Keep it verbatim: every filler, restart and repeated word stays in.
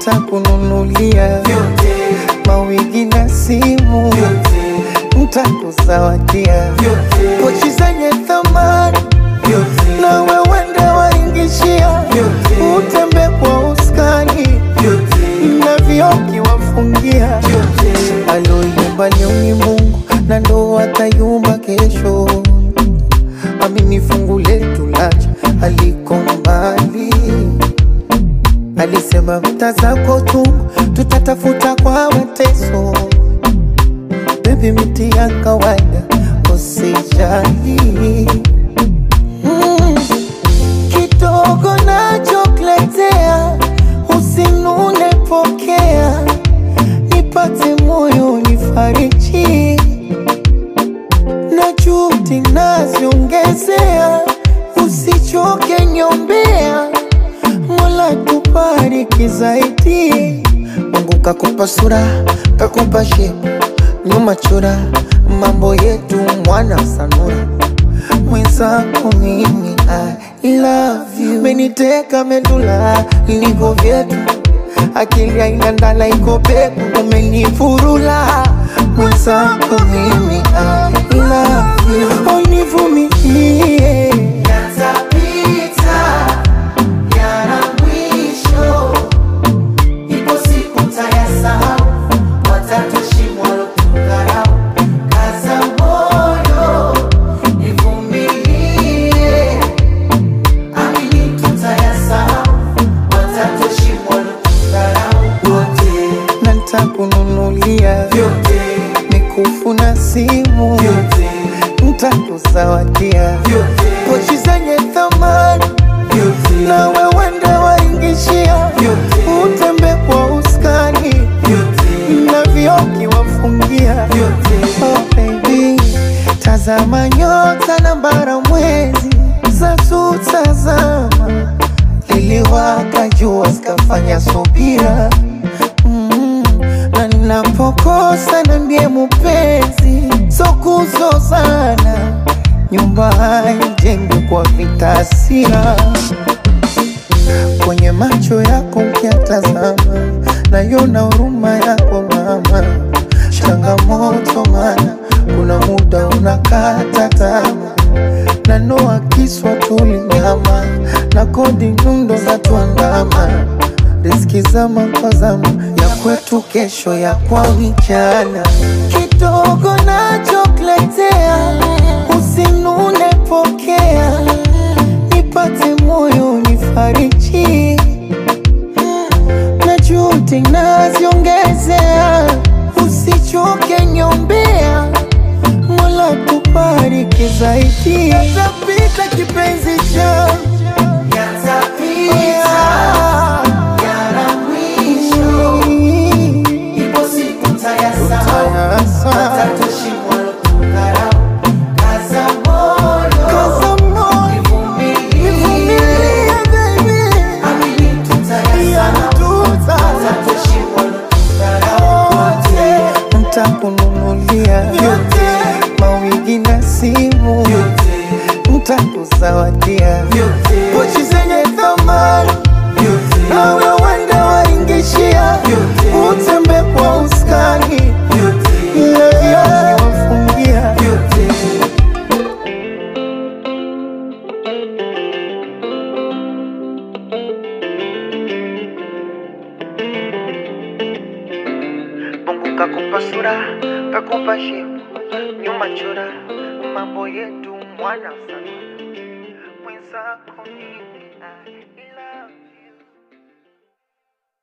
nitakununulia vyote, mawigi na simu vyote, nitakuzawadia vyote, pochi zenye thamani vyote, na wewe ndio waingishia vyote, utembe kwa uskani vyote, na vioki wafungia vyote. Aloyumba leo ni Mungu na ndo atayumba kesho. Amini fungu letu lacha aliko mbali. Alisema vita zako tu tutatafuta kwa mateso. Baby miti ya kawaida usijali. mm. Kidogo na chokletea usinune pokea, nipate moyo nifariji, na juhudi naziongezea, usichoke nyombea, Mola tubariki zaidi. Mungu kakupa sura, kakupa shepu, nyuma chura, mambo yetu mwana sanura. Mwenzako mimi I love you, meniteka medula niko vyetu, akili haina ndala iko peku, umenifurula. Mwenzako mimi I love you, univumilie yatapita, yana mwisho, ipo siku tayasahau, watatushimwa lotukarau. Kaza moyo, nivumilie, amini tutayasahau, watatushimwa lotukarau. Wote na nitakununulia vyote, mikufu na simu vyote, nitakuzawadia vyote, pochi zenye thamani vyote, na wewe ndio waingishia vyote, utembe kwa uskani vyote, na vioki wafungia vyote. Oh baby, tazama nyota na mbara mwezi za tutazama, liliwaka jua zikafanya subira. mm. Na ninapokosa niambie mpenzi, so kuzozana, nyumba haijengwi kwa vita hasira. Kwenye macho yako ukiatazama, naiona huruma yako mama. Changamoto mana kuna muda unakata tamaa, na noa kiswa tulinyama, na kodi nyundo za tuandama. Riziki zama kwa zama, ya kwetu kesho ya kwa mchana. Kidogo na chokletea usinune pokea, nipate moyo nifariji, na juhudi naziongezea, usichoke nyombea, Mola tubariki zaidi. Yatapita kipenzi changu, yatapita, yana mwisho, ipo siku tayasahau, watatushimwa lotukarau. Kaza moyo, nivumilie baby, amini tutayasahau, watatushimwa lotukarau. Wote nitakununulia vyote, mawigi na simu vyote, nitakuzawadia vyote, pochi zenye thamani vyote, na wewe ndio waingishia vyote, utembe kwa uskani vyote, na vioki wafungia vyote. Mungu kakupa sura, kakupa shepu, nyuma chora, mambo yetu mwana sana.